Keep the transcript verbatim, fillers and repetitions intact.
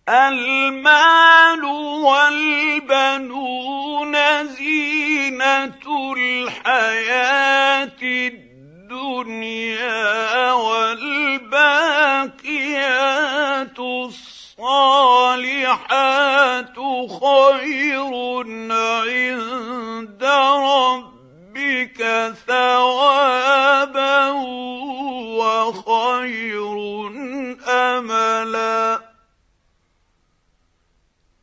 المال والبنون زينة الحياة الدنيا، والباقيات الصالحات خير عند ربك ثوابا وخير أملا.